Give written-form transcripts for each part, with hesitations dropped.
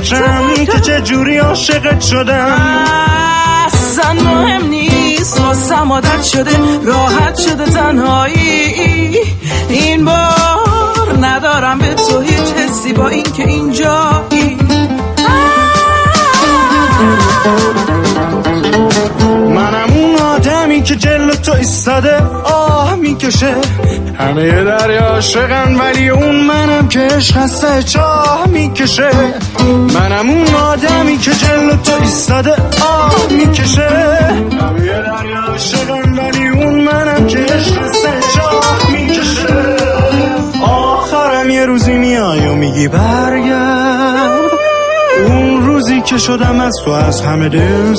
فکرم که چه جوری عاشقت شدم. اصلا مهم نیست، واسم عادت شده، راحت شده تنهایی. این بار ندارم به تو هیچ حسی با این که اینجایی. منم اون آدمی که جلو تو ایستاده آه میکشه. همه دریا عاشقن ولی اون منم که عشق هسته چاه میکشه. منم اون آدمی که جلو تو ایستاده آه میکشه. همه دریا عاشقن ولی اون منم که عشق هسته چاه میکشه. آخرم یه روزی میای و میگی برگرد، اون روزی که شدم از تو از همه دل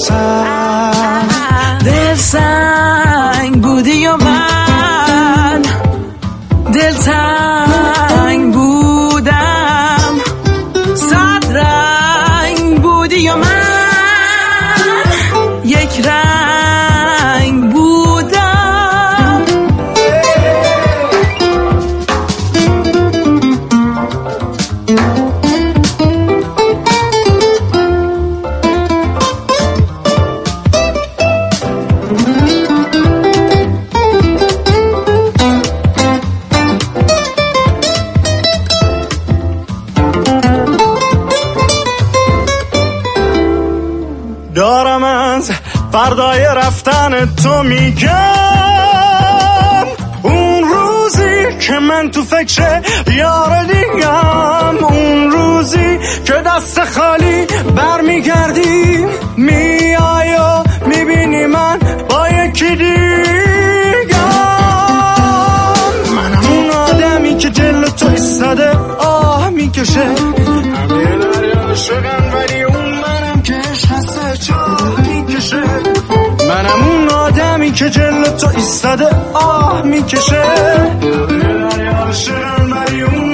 سنگ بودی و من دلتنگ بودم. صد رنگ بودی و من یک رنگ بودم. دارم از فردای رفتن تو میگم، اون روزی که من تو فکر یار دیگم، اون روزی که دست خالی برمیگردی میای و میبینی من با یکی دیگم. منم اون آدمی که جلو تو ایستاده آه میکشه. همه دریا عاشقن ولی اون منم که عشق هسته چاه میکشه. منم اون آدمی که جلو تو ایستاده آه میکشه. همه دریا عاشقن ولی اون